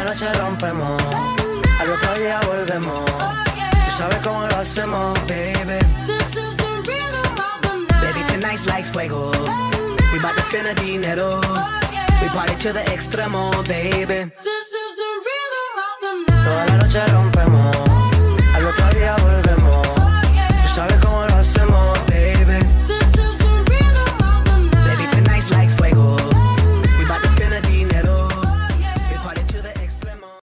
la noche rompemos, al otro día volvemos. Tú sabes cómo lo hacemos, baby. This is the rhythm of the night. Baby, tonight's like fuego. We bout to spend the dinero. We party to the extremo, baby. This is the rhythm of the night. Toda la noche rompemos, al otro día volvemos. Tú sabes cómo lo hacemos.